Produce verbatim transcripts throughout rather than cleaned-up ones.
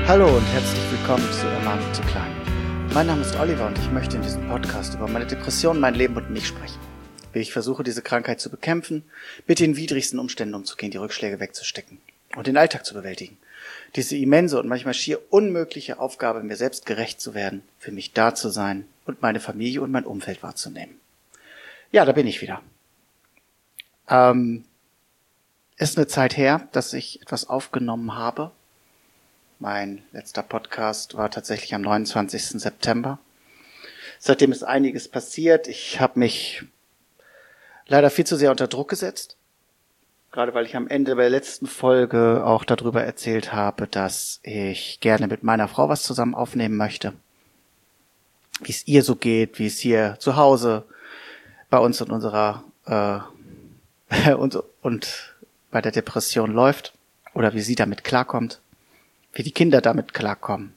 Hallo und herzlich willkommen zu Ermahnung zu klein. Mein Name ist Oliver und ich möchte in diesem Podcast über meine Depression, mein Leben und mich sprechen. Wie ich versuche, diese Krankheit zu bekämpfen, mit den widrigsten Umständen umzugehen, die Rückschläge wegzustecken und den Alltag zu bewältigen. Diese immense und manchmal schier unmögliche Aufgabe, mir selbst gerecht zu werden, für mich da zu sein und meine Familie und mein Umfeld wahrzunehmen. Ja, da bin ich wieder. Ähm, ist eine Zeit her, dass ich etwas aufgenommen habe. Mein letzter Podcast war tatsächlich am neunundzwanzigsten September. Seitdem ist einiges passiert. Ich habe mich leider viel zu sehr unter Druck gesetzt. Gerade weil ich am Ende der letzten Folge auch darüber erzählt habe, dass ich gerne mit meiner Frau was zusammen aufnehmen möchte. Wie es ihr so geht, wie es hier zu Hause bei uns und unserer äh, und, und bei der Depression läuft oder wie sie damit klarkommt. Wie die Kinder damit klarkommen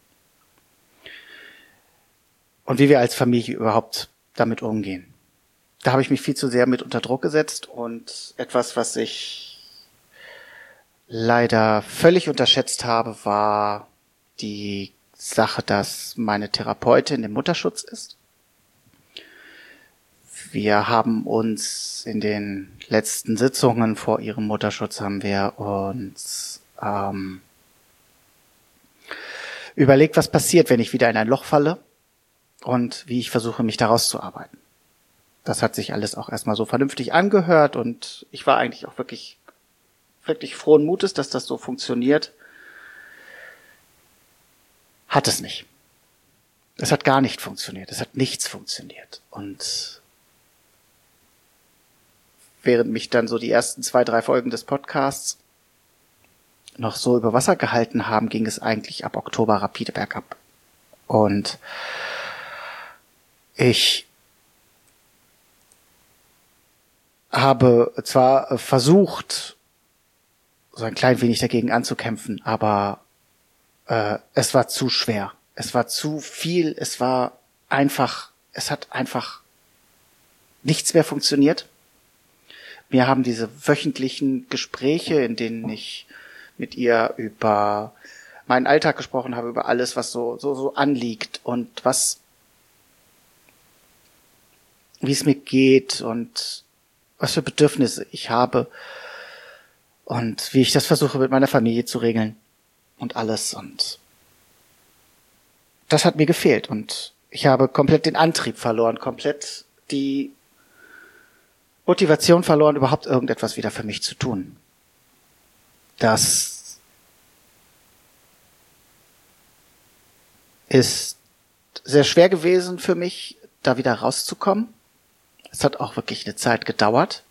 und wie wir als Familie überhaupt damit umgehen. Da habe ich mich viel zu sehr mit unter Druck gesetzt und etwas, was ich leider völlig unterschätzt habe, war die Sache, dass meine Therapeutin im Mutterschutz ist. Wir haben uns in den letzten Sitzungen vor ihrem Mutterschutz haben wir uns ähm, überlegt, was passiert, wenn ich wieder in ein Loch falle und wie ich versuche, mich da rauszuarbeiten. Das hat sich alles auch erstmal so vernünftig angehört und ich war eigentlich auch wirklich, wirklich frohen Mutes, dass das so funktioniert. Hat es nicht. Es hat gar nicht funktioniert. Es hat nichts funktioniert. Und während mich dann so die ersten zwei, drei Folgen des Podcasts noch so über Wasser gehalten haben, ging es eigentlich ab Oktober rapide bergab. Und ich habe zwar versucht, so ein klein wenig dagegen anzukämpfen, aber äh, es war zu schwer. Es war zu viel. Es war einfach, es hat einfach nichts mehr funktioniert. Wir haben diese wöchentlichen Gespräche, in denen ich mit ihr über meinen Alltag gesprochen habe, über alles, was so so so anliegt und was, wie es mir geht und was für Bedürfnisse ich habe und wie ich das versuche mit meiner Familie zu regeln und alles. Und das hat mir gefehlt und ich habe komplett den Antrieb verloren, komplett die Motivation verloren, überhaupt irgendetwas wieder für mich zu tun. Das ist sehr schwer gewesen für mich, da wieder rauszukommen. Es hat auch wirklich eine Zeit gedauert.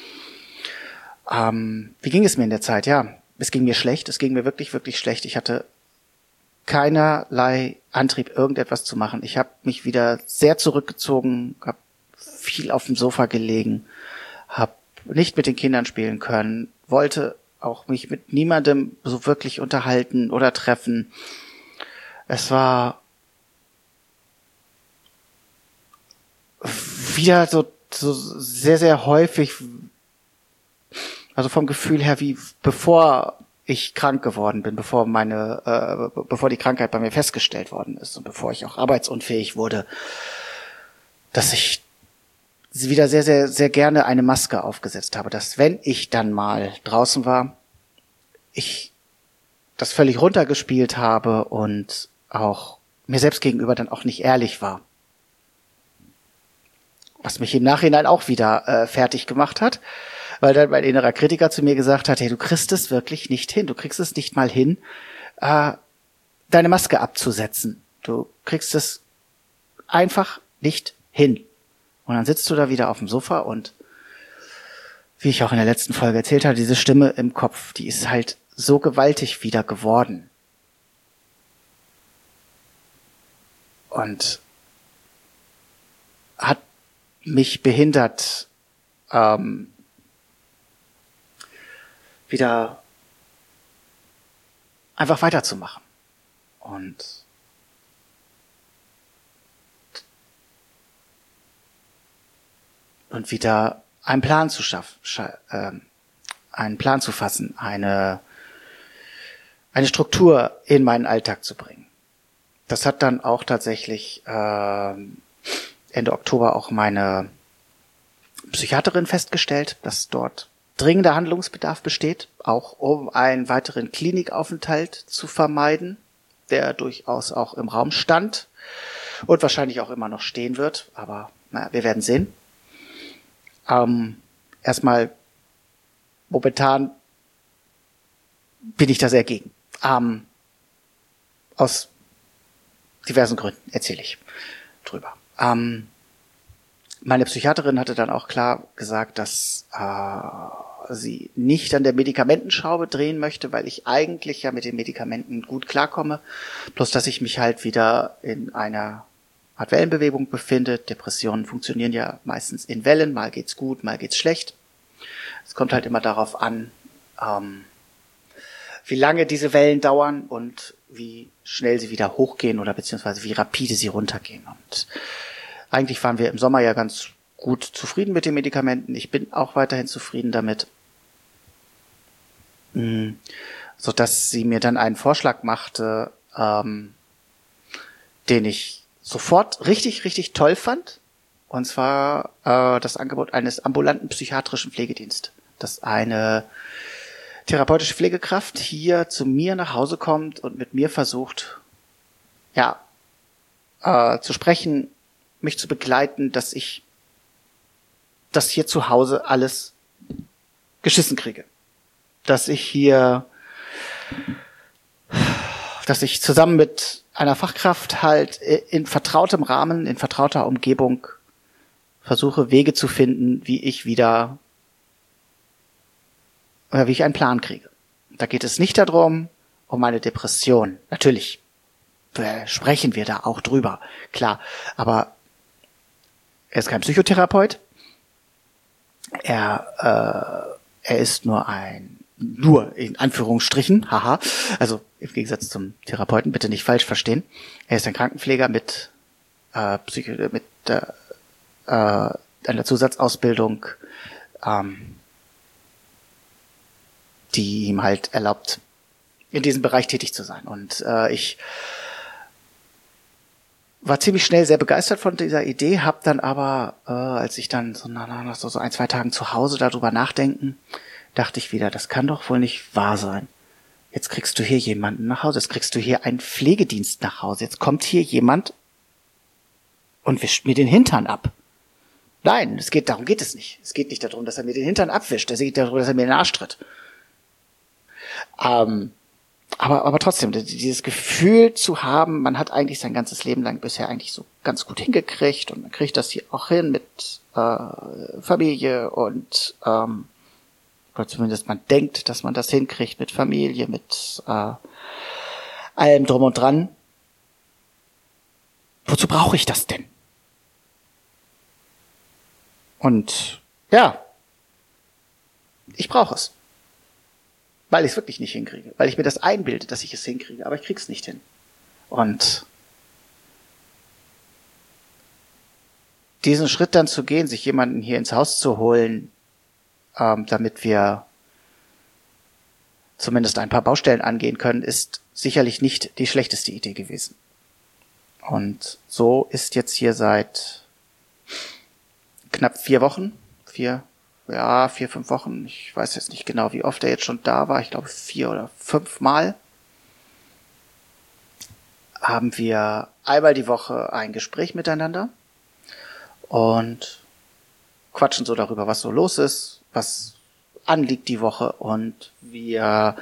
Ähm, wie ging es mir in der Zeit? Ja, es ging mir schlecht. Es ging mir wirklich, wirklich schlecht. Ich hatte keinerlei Antrieb, irgendetwas zu machen. Ich habe mich wieder sehr zurückgezogen, habe viel auf dem Sofa gelegen, habe nicht mit den Kindern spielen können, wollte auch mich mit niemandem so wirklich unterhalten oder treffen. Es war wieder so, so sehr, sehr häufig, also vom Gefühl her, wie bevor ich krank geworden bin, bevor meine, äh, bevor die Krankheit bei mir festgestellt worden ist und bevor ich auch arbeitsunfähig wurde, dass ich wieder sehr, sehr, sehr gerne eine Maske aufgesetzt habe, dass wenn ich dann mal draußen war, ich das völlig runtergespielt habe und auch mir selbst gegenüber dann auch nicht ehrlich war. Was mich im Nachhinein auch wieder äh, fertig gemacht hat, weil dann mein innerer Kritiker zu mir gesagt hat, hey, du kriegst es wirklich nicht hin, du kriegst es nicht mal hin, äh, deine Maske abzusetzen. Du kriegst es einfach nicht hin. Und dann sitzt du da wieder auf dem Sofa und wie ich auch in der letzten Folge erzählt habe, diese Stimme im Kopf, die ist halt so gewaltig wieder geworden. Und hat mich behindert, ähm, wieder einfach weiterzumachen. Und und wieder einen Plan zu schaffen, äh, einen Plan zu fassen, eine eine Struktur in meinen Alltag zu bringen. Das hat dann auch tatsächlich äh, Ende Oktober auch meine Psychiaterin festgestellt, dass dort dringender Handlungsbedarf besteht, auch um einen weiteren Klinikaufenthalt zu vermeiden, der durchaus auch im Raum stand und wahrscheinlich auch immer noch stehen wird, aber naja, wir werden sehen. Ähm, erstmal, momentan bin ich da sehr gegen. Ähm, aus diversen Gründen erzähle ich drüber. Ähm, meine Psychiaterin hatte dann auch klar gesagt, dass äh, sie nicht an der Medikamentenschraube drehen möchte, weil ich eigentlich ja mit den Medikamenten gut klarkomme, bloß dass ich mich halt wieder in einer Art Wellenbewegung befinde. Depressionen funktionieren ja meistens in Wellen, mal geht's gut, mal geht's schlecht. Es kommt halt immer darauf an, ähm, wie lange diese Wellen dauern und wie schnell sie wieder hochgehen oder beziehungsweise wie rapide sie runtergehen. Und eigentlich waren wir im Sommer ja ganz gut zufrieden mit den Medikamenten. Ich bin auch weiterhin zufrieden damit. So dass sie mir dann einen Vorschlag machte, ähm, den ich sofort richtig, richtig toll fand. Und zwar äh, das Angebot eines ambulanten psychiatrischen Pflegedienstes, dass eine therapeutische Pflegekraft hier zu mir nach Hause kommt und mit mir versucht, ja, äh, zu sprechen, mich zu begleiten, dass ich das hier zu Hause alles geschissen kriege. Dass ich hier, dass ich zusammen mit einer Fachkraft halt in vertrautem Rahmen, in vertrauter Umgebung versuche, Wege zu finden, wie ich wieder, oder wie ich einen Plan kriege. Da geht es nicht darum, um meine Depression. Natürlich sprechen wir da auch drüber, klar. Aber er ist kein Psychotherapeut. Er, äh, er ist nur ein, nur in Anführungsstrichen, haha, also im Gegensatz zum Therapeuten, bitte nicht falsch verstehen. Er ist ein Krankenpfleger mit, äh, Psycho, mit äh, äh, einer Zusatzausbildung, ähm, die ihm halt erlaubt, in diesem Bereich tätig zu sein. Und äh, ich war ziemlich schnell sehr begeistert von dieser Idee, habe dann aber, äh, als ich dann so nach so, so ein, zwei Tagen zu Hause darüber nachdenken, dachte ich wieder, das kann doch wohl nicht wahr sein. Jetzt kriegst du hier jemanden nach Hause, jetzt kriegst du hier einen Pflegedienst nach Hause, jetzt kommt hier jemand und wischt mir den Hintern ab. Nein, es geht, darum geht es nicht. Es geht nicht darum, dass er mir den Hintern abwischt, es geht darum, dass er mir den Arsch tritt. Ähm, aber, aber trotzdem, dieses Gefühl zu haben, man hat eigentlich sein ganzes Leben lang bisher eigentlich so ganz gut hingekriegt und man kriegt das hier auch hin mit äh, Familie und ähm, oder zumindest man denkt, dass man das hinkriegt mit Familie, mit äh, allem drum und dran. Wozu brauche ich das denn? Und ja, ich brauche es. Weil ich es wirklich nicht hinkriege. Weil ich mir das einbilde, dass ich es hinkriege. Aber ich krieg's nicht hin. Und diesen Schritt dann zu gehen, sich jemanden hier ins Haus zu holen, ähm, damit wir zumindest ein paar Baustellen angehen können, ist sicherlich nicht die schlechteste Idee gewesen. Und so ist jetzt hier seit knapp vier Wochen, vier ja, vier, fünf Wochen, ich weiß jetzt nicht genau, wie oft er jetzt schon da war, ich glaube vier oder fünf Mal, haben wir einmal die Woche ein Gespräch miteinander und quatschen so darüber, was so los ist, was anliegt die Woche, und wir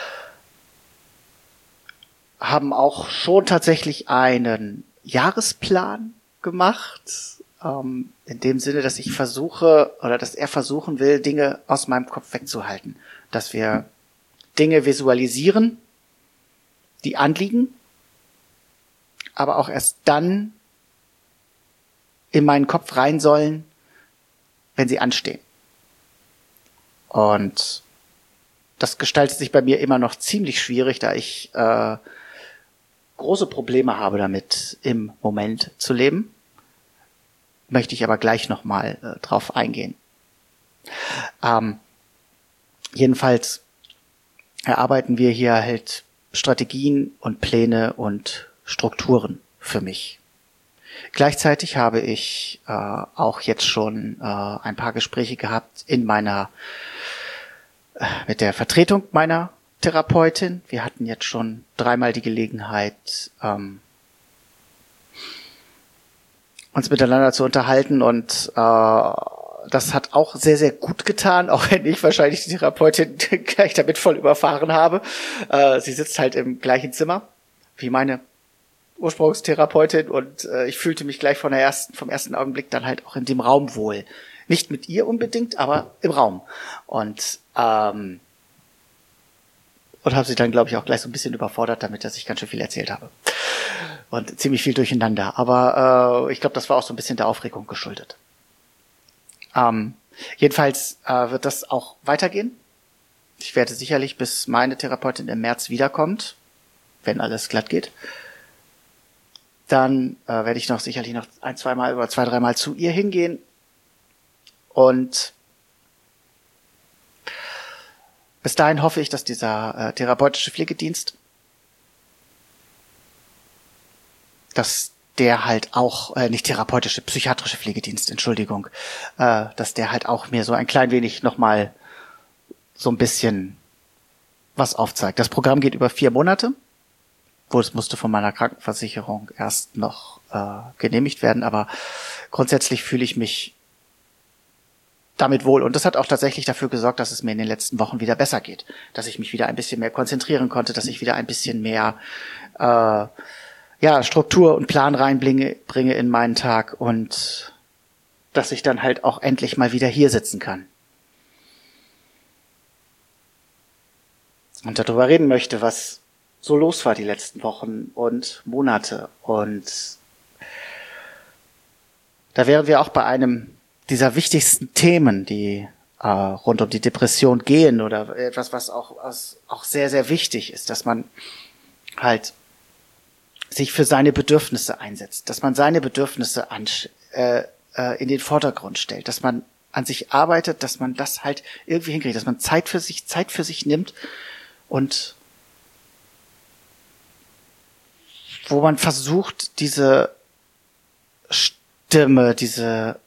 haben auch schon tatsächlich einen Jahresplan gemacht, Ähm, in dem Sinne, dass ich versuche, oder dass er versuchen will, Dinge aus meinem Kopf wegzuhalten. Dass wir Dinge visualisieren, die anliegen, aber auch erst dann in meinen Kopf rein sollen, wenn sie anstehen. Und das gestaltet sich bei mir immer noch ziemlich schwierig, da ich äh, große Probleme habe damit, im Moment zu leben. Möchte ich aber gleich nochmal äh, drauf eingehen. Ähm, jedenfalls erarbeiten wir hier halt Strategien und Pläne und Strukturen für mich. Gleichzeitig habe ich äh, auch jetzt schon äh, ein paar Gespräche gehabt in meiner äh, mit der Vertretung meiner Therapeutin. Wir hatten jetzt schon dreimal die Gelegenheit, ähm, uns miteinander zu unterhalten, und äh, das hat auch sehr, sehr gut getan, auch wenn ich wahrscheinlich die Therapeutin gleich damit voll überfahren habe. Äh, sie sitzt halt im gleichen Zimmer wie meine Ursprungstherapeutin, und äh, ich fühlte mich gleich von der ersten, vom ersten Augenblick dann halt auch in dem Raum wohl. Nicht mit ihr unbedingt, aber im Raum. Und ähm, und habe sie dann, glaube ich, auch gleich so ein bisschen überfordert damit, dass ich ganz schön viel erzählt habe. Und ziemlich viel durcheinander. Aber äh, ich glaube, das war auch so ein bisschen der Aufregung geschuldet. Ähm, jedenfalls äh, wird das auch weitergehen. Ich werde sicherlich, bis meine Therapeutin im März wiederkommt, wenn alles glatt geht, dann äh, werde ich noch sicherlich noch ein, zwei Mal oder zwei, dreimal zu ihr hingehen. Und bis dahin hoffe ich, dass dieser äh, therapeutische Pflegedienst, dass der halt auch, äh, nicht therapeutische, psychiatrische Pflegedienst, Entschuldigung, äh, dass der halt auch mir so ein klein wenig nochmal so ein bisschen was aufzeigt. Das Programm geht über vier Monate. Wo es musste von meiner Krankenversicherung erst noch äh, genehmigt werden, aber grundsätzlich fühle ich mich damit wohl. Und das hat auch tatsächlich dafür gesorgt, dass es mir in den letzten Wochen wieder besser geht, dass ich mich wieder ein bisschen mehr konzentrieren konnte, dass ich wieder ein bisschen mehr äh, ja Struktur und Plan reinbringe bringe in meinen Tag, und dass ich dann halt auch endlich mal wieder hier sitzen kann und darüber reden möchte, was so los war die letzten Wochen und Monate. Und da wären wir auch bei einem dieser wichtigsten Themen, die äh, rund um die Depression gehen, oder etwas, was auch, was auch sehr, sehr wichtig ist, dass man halt sich für seine Bedürfnisse einsetzt, dass man seine Bedürfnisse an, äh, äh, in den Vordergrund stellt, dass man an sich arbeitet, dass man das halt irgendwie hinkriegt, dass man Zeit für sich, Zeit für sich nimmt, und wo man versucht, diese Stimme, diese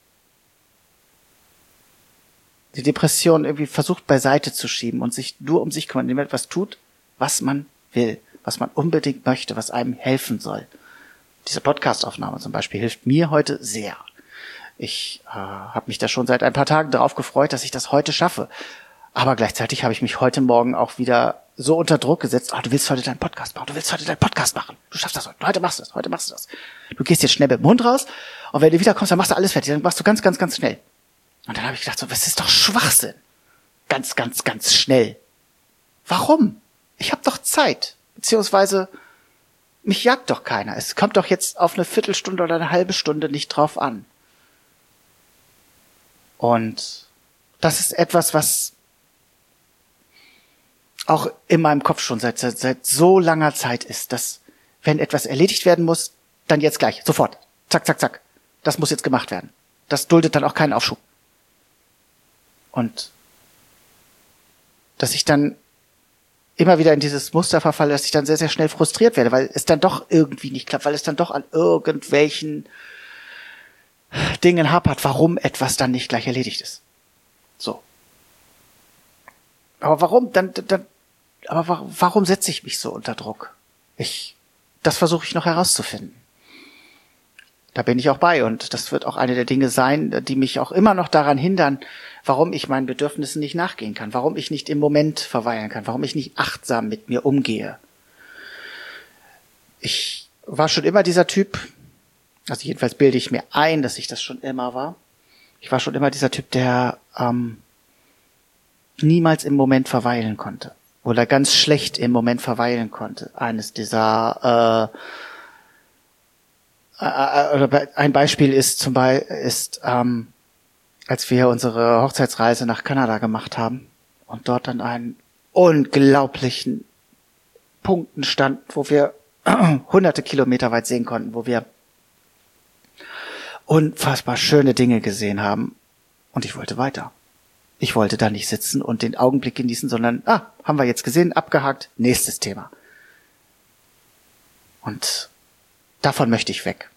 die Depression irgendwie versucht beiseite zu schieben und sich nur um sich kümmert, indem man etwas tut, was man will, was man unbedingt möchte, was einem helfen soll. Diese Podcast-Aufnahme zum Beispiel hilft mir heute sehr. Ich äh, habe mich da schon seit ein paar Tagen darauf gefreut, dass ich das heute schaffe. Aber gleichzeitig habe ich mich heute Morgen auch wieder so unter Druck gesetzt. Ah, du willst heute deinen Podcast machen. Du willst heute deinen Podcast machen. Du schaffst das heute. Heute machst du das. Heute machst du das. Du gehst jetzt schnell mit dem Hund raus, und wenn du wiederkommst, dann machst du alles fertig. Dann machst du ganz, ganz, ganz schnell. Und dann habe ich gedacht, so, das ist doch Schwachsinn. Ganz, ganz, ganz schnell. Warum? Ich habe doch Zeit. Beziehungsweise mich jagt doch keiner. Es kommt doch jetzt auf eine Viertelstunde oder eine halbe Stunde nicht drauf an. Und das ist etwas, was auch in meinem Kopf schon seit, seit, seit so langer Zeit ist, dass, wenn etwas erledigt werden muss, dann jetzt gleich, sofort. Zack, zack, zack. Das muss jetzt gemacht werden. Das duldet dann auch keinen Aufschub. Und dass ich dann immer wieder in dieses Muster verfalle, dass ich dann sehr, sehr schnell frustriert werde, weil es dann doch irgendwie nicht klappt, weil es dann doch an irgendwelchen Dingen hapert, warum etwas dann nicht gleich erledigt ist. So. Aber warum? Dann, dann, aber warum setze ich mich so unter Druck? Ich, das versuche ich noch herauszufinden. Da bin ich auch bei, und das wird auch eine der Dinge sein, die mich auch immer noch daran hindern, warum ich meinen Bedürfnissen nicht nachgehen kann, warum ich nicht im Moment verweilen kann, warum ich nicht achtsam mit mir umgehe. Ich war schon immer dieser Typ, also jedenfalls bilde ich mir ein, dass ich das schon immer war. Ich war schon immer dieser Typ, der ähm, niemals im Moment verweilen konnte oder ganz schlecht im Moment verweilen konnte. Eines dieser äh, ein Beispiel ist zum Beispiel, ist, ähm, als wir unsere Hochzeitsreise nach Kanada gemacht haben und dort an einen unglaublichen Punkten standen, wo wir hunderte Kilometer weit sehen konnten, wo wir unfassbar schöne Dinge gesehen haben, und ich wollte weiter. Ich wollte da nicht sitzen und den Augenblick genießen, sondern, ah, haben wir jetzt gesehen, abgehakt, nächstes Thema. Und davon möchte ich weg.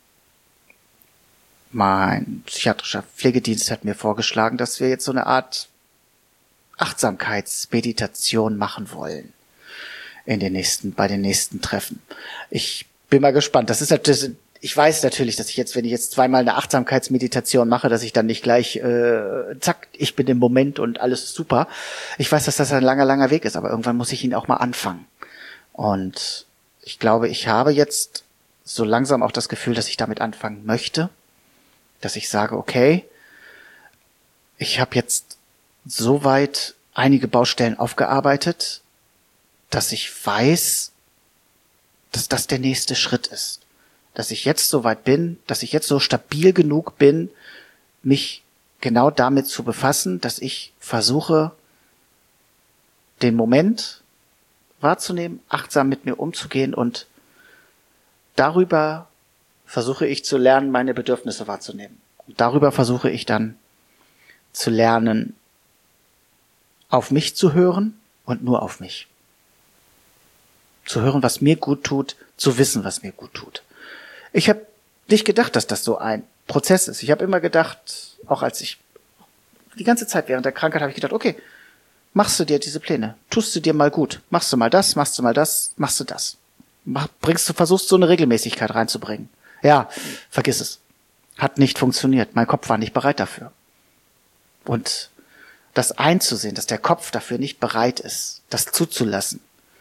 Mein psychiatrischer Pflegedienst hat mir vorgeschlagen, dass wir jetzt so eine Art Achtsamkeitsmeditation machen wollen in den nächsten, bei den nächsten Treffen. Ich bin mal gespannt. Das ist natürlich, ich weiß natürlich, dass ich jetzt, wenn ich jetzt zweimal eine Achtsamkeitsmeditation mache, dass ich dann nicht gleich, äh, zack, ich bin im Moment und alles ist super. Ich weiß, dass das ein langer, langer Weg ist, aber irgendwann muss ich ihn auch mal anfangen. Und ich glaube, ich habe jetzt so langsam auch das Gefühl, dass ich damit anfangen möchte, dass ich sage, okay, ich habe jetzt soweit einige Baustellen aufgearbeitet, dass ich weiß, dass das der nächste Schritt ist. Dass ich jetzt so weit bin, dass ich jetzt so stabil genug bin, mich genau damit zu befassen, dass ich versuche, den Moment wahrzunehmen, achtsam mit mir umzugehen und darüber versuche ich zu lernen, meine Bedürfnisse wahrzunehmen. Und darüber versuche ich dann zu lernen, auf mich zu hören und nur auf mich. Zu hören, was mir gut tut, zu wissen, was mir gut tut. Ich habe nicht gedacht, dass das so ein Prozess ist. Ich habe immer gedacht, auch als ich die ganze Zeit während der Krankheit habe ich gedacht, okay, machst du dir diese Pläne, tust du dir mal gut, machst du mal das, machst du mal das, machst du das. Mach, bringst du, versuchst so eine Regelmäßigkeit reinzubringen. Ja, vergiss es. Hat nicht funktioniert. Mein Kopf war nicht bereit dafür. Und das einzusehen, dass der Kopf dafür nicht bereit ist, das zuzulassen,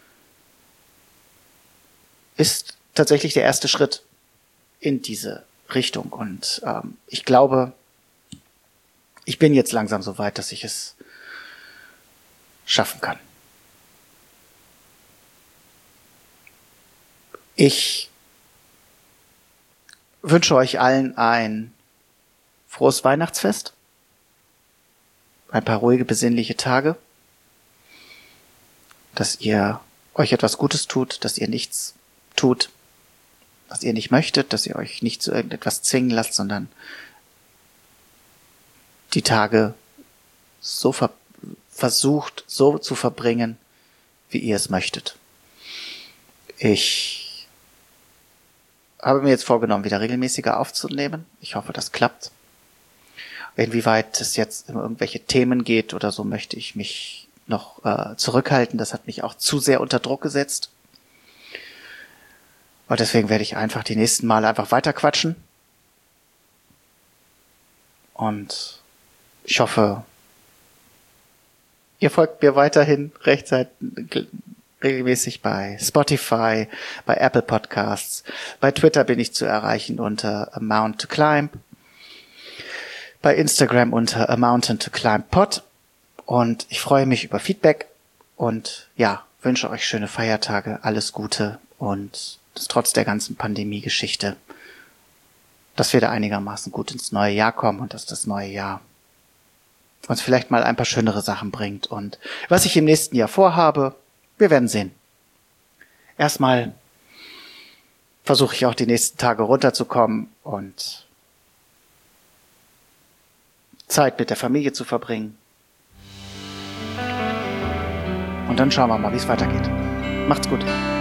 ist tatsächlich der erste Schritt in diese Richtung. Und ähm, ich glaube, ich bin jetzt langsam so weit, dass ich es schaffen kann. Ich wünsche euch allen ein frohes Weihnachtsfest, ein paar ruhige, besinnliche Tage, dass ihr euch etwas Gutes tut, dass ihr nichts tut, was ihr nicht möchtet, dass ihr euch nicht zu irgendetwas zwingen lasst, sondern die Tage so ver- versucht, so zu verbringen, wie ihr es möchtet. Ich habe mir jetzt vorgenommen, wieder regelmäßiger aufzunehmen. Ich hoffe, das klappt. Inwieweit es jetzt um irgendwelche Themen geht oder so, möchte ich mich noch äh, zurückhalten. Das hat mich auch zu sehr unter Druck gesetzt. Und deswegen werde ich einfach die nächsten Male einfach weiter quatschen. Und ich hoffe, ihr folgt mir weiterhin rechtzeitig, regelmäßig bei Spotify, bei Apple Podcasts. Bei Twitter bin ich zu erreichen unter A Mount to Climb. Bei Instagram unter A Mountain to Climb Pod. Und ich freue mich über Feedback und ja, wünsche euch schöne Feiertage, alles Gute und dass trotz der ganzen Pandemie-Geschichte, dass wir da einigermaßen gut ins neue Jahr kommen und dass das neue Jahr uns vielleicht mal ein paar schönere Sachen bringt. Und was ich im nächsten Jahr vorhabe, wir werden sehen. Erstmal versuche ich auch die nächsten Tage runterzukommen und Zeit mit der Familie zu verbringen. Und dann schauen wir mal, wie es weitergeht. Macht's gut.